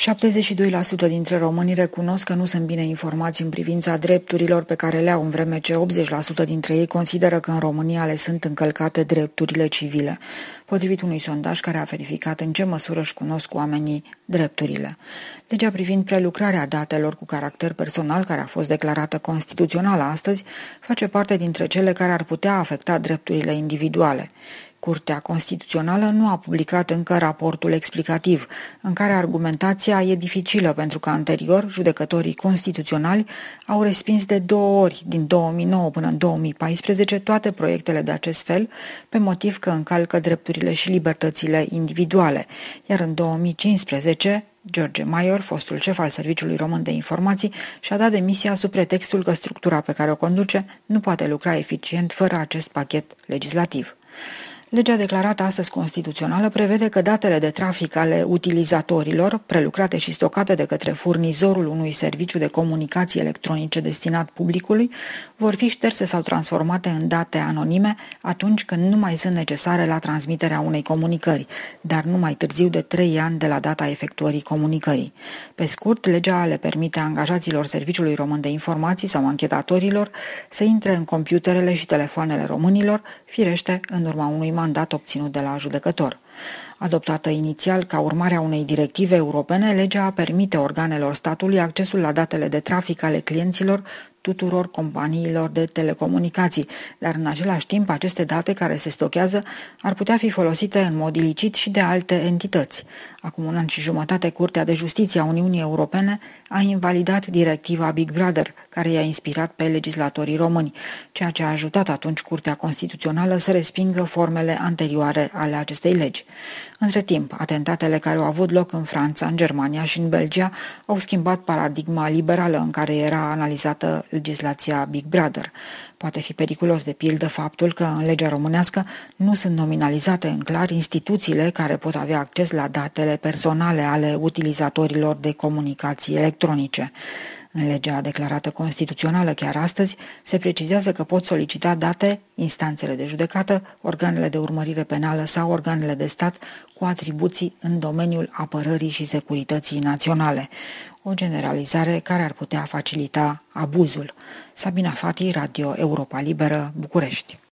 72% dintre români recunosc că nu sunt bine informați în privința drepturilor pe care le au, în vreme ce 80% dintre ei consideră că în România le sunt încălcate drepturile civile, potrivit unui sondaj care a verificat în ce măsură își cunosc oamenii drepturile. Legea privind prelucrarea datelor cu caracter personal, care a fost declarată constituțională astăzi, face parte dintre cele care ar putea afecta drepturile individuale. Curtea Constituțională nu a publicat încă raportul explicativ, în care argumentația e dificilă pentru că anterior judecătorii constituționali au respins de 2 ori, din 2009 până în 2014, toate proiectele de acest fel, pe motiv că încalcă drepturile și libertățile individuale, iar în 2015 George Maior, fostul șef al Serviciului Român de Informații, și-a dat demisia sub pretextul că structura pe care o conduce nu poate lucra eficient fără acest pachet legislativ. Legea declarată astăzi constituțională prevede că datele de trafic ale utilizatorilor, prelucrate și stocate de către furnizorul unui serviciu de comunicații electronice destinat publicului, vor fi șterse sau transformate în date anonime atunci când nu mai sunt necesare la transmiterea unei comunicări, dar nu mai târziu de 3 ani de la data efectuării comunicării. Pe scurt, legea le permite angajaților Serviciului Român de Informații sau anchetatorilor să intre în computerele și telefoanele românilor, firește în urma unui mandat obținut de la judecător. Adoptată inițial ca urmare a unei directive europene, legea permite organelor statului accesul la datele de trafic ale clienților tuturor companiilor de telecomunicații, dar în același timp aceste date care se stochează ar putea fi folosite în mod ilicit și de alte entități. Acum 1 an și jumătate, Curtea de Justiție a Uniunii Europene a invalidat directiva Big Brother, care i-a inspirat pe legislatorii români, ceea ce a ajutat atunci Curtea Constituțională să respingă formele anterioare ale acestei legi. Între timp, atentatele care au avut loc în Franța, în Germania și în Belgia au schimbat paradigma liberală în care era analizată legislația Big Brother. Poate fi periculos, de pildă, faptul că în legea românească nu sunt nominalizate în clar instituțiile care pot avea acces la datele personale ale utilizatorilor de comunicații electronice. În legea declarată constituțională chiar astăzi se precizează că pot solicita date instanțele de judecată, organele de urmărire penală sau organele de stat cu atribuții în domeniul apărării și securității naționale. O generalizare care ar putea facilita abuzul. Sabina Fati, Radio Europa Liberă, București.